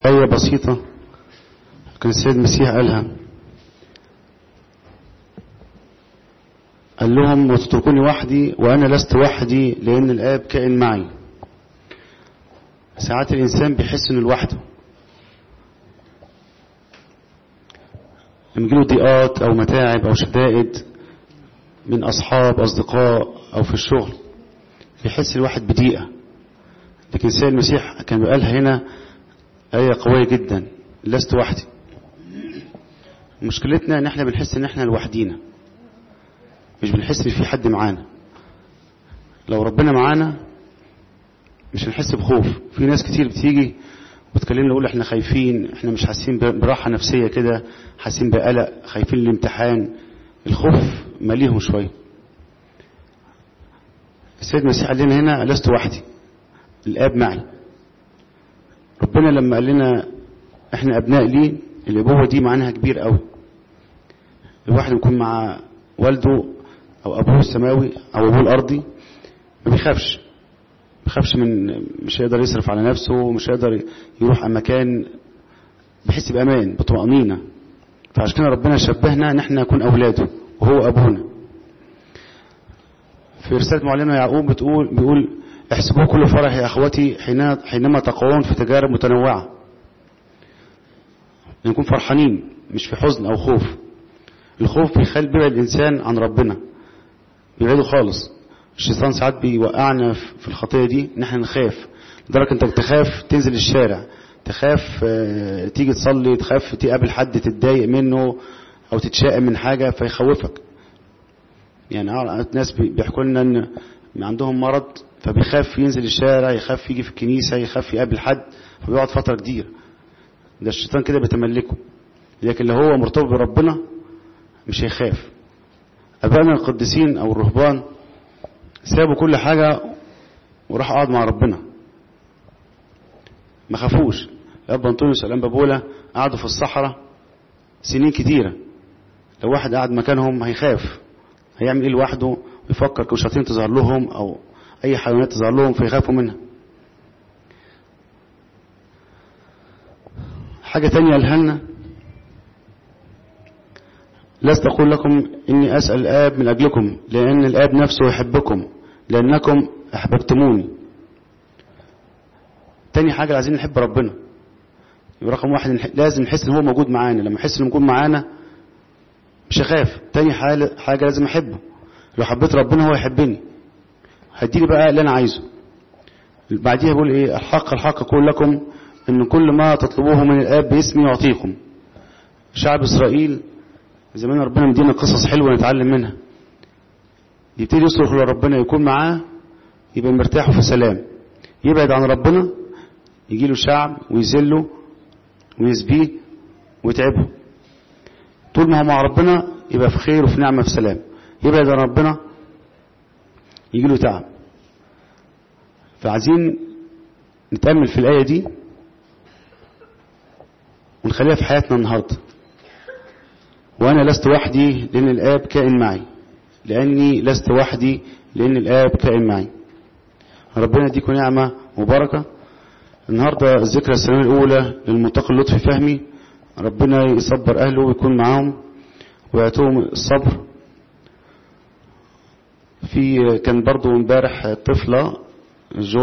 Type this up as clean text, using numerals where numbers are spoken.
آية بسيطة كان السيد المسيح قالها، قال لهم وتتركوني وحدي وأنا لست وحدي لأن الآب كائن معي. ساعات الإنسان بيحس إنه لوحده، يجيله ضيقات أو متاعب أو شدائد من أصحاب أصدقاء أو في الشغل، بيحس الواحد بضيقة. لكن السيد المسيح كان بيقالها هنا آية قوية جدا، لست وحدي. مشكلتنا ان احنا بنحس ان احنا لوحدينا، مش بنحس ان في حد معانا. لو ربنا معانا مش هنحس بخوف. في ناس كتير بتيجي وتكلمنا يقول احنا خايفين، احنا مش حاسين براحة نفسية كده، حاسين بقلق، خايفين الامتحان. الخوف ماليهم شوية. السيد المسيح قال لنا هنا لست وحدي، الآب معي. ربنا لما قال لنا احنا ابناء ليه، الابوة دي معناها كبير قوي. الواحد يكون مع والده او ابوه السماوي او ابوه الارضي ما بيخافش مش هيقدر يصرف على نفسه، مش هيقدر يروح مكان، بيحس بامان بطمأنينة. فعشان كده ربنا شبهنا ان احنا نكون اولاده وهو ابونا. في رسالة معلمنا يعقوب بيقول احسبوه كل فرح يا اخوتي حينما تقعون في تجارب متنوعة. نكون فرحانين مش في حزن او خوف. الخوف بيخلي بيبعد الانسان عن ربنا، بيبعده خالص. الشيطان ساعات بيوقعنا في الخطية دي ان احنا نخاف، لدرجة انت تخاف تنزل الشارع، تخاف تيجي تصلي، تخاف تقابل حد تتضايق منه او تتشائم من حاجة فيخوفك. يعني ناس بيحكوا لنا ان عندهم مرض فبيخاف ينزل الشارع، يخاف يجي في الكنيسة، يخاف يقابل حد، فبيقعد فترة كتير. ده الشيطان كده بيتملكه. لكن لو هو مرتبط بربنا مش هيخاف. أبائنا القديسين أو الرهبان سابوا كل حاجة وراحوا قعدوا مع ربنا، ما خافوش. الأب أنطونيوس والأنبا بولا قعدوا في الصحراء سنين كتيرة. لو واحد قعد مكانهم هيخاف، هيعمل إيه لوحده، ويفكر كوشاتين تظهر لهم أو أي حيوانات تظهر لهم فيخافوا منها. حاجة تانية قالها لنا، لست أقول لكم إني أسأل الآب من أجلكم لأن الآب نفسه يحبكم لأنكم أحببتموني. تاني حاجة عايزين نحب ربنا. رقم واحد لازم نحس إن هو موجود معانا. لما نحس إنه موجود معانا مش هخاف. تاني حاجة لازم أحبه. لو حبيت ربنا هو يحبني، هديني بقى اللي أنا عايزه. بعديها بقول إيه، الحق أقول لكم إن كل ما تطلبوه من الآب باسمي يعطيكم. شعب إسرائيل زمان ربنا مدينا قصص حلوة نتعلم منها. يبتدي يصرخ لربنا يكون معاه يبقى مرتاح وفي سلام. يبعد عن ربنا يجيله شعب ويذله ويسبيه ويتعبه. طول ما هو مع ربنا يبقى في خير وفي نعمة في سلام. يبعد عن ربنا يجيله تعب. فعايزين نتأمل في الآية دي ونخليها في حياتنا النهاردة. وأنا لست وحدي لأن الآب كائن معي. لأني لست وحدي لأن الآب كائن معي. ربنا يديكم نعمة وبركة. النهاردة الذكرى السنوية الأولى للملتقى اللطفي فهمي. ربنا يصبر أهله ويكون معهم ويعطيهم الصبر. كان برضو امبارح طفلة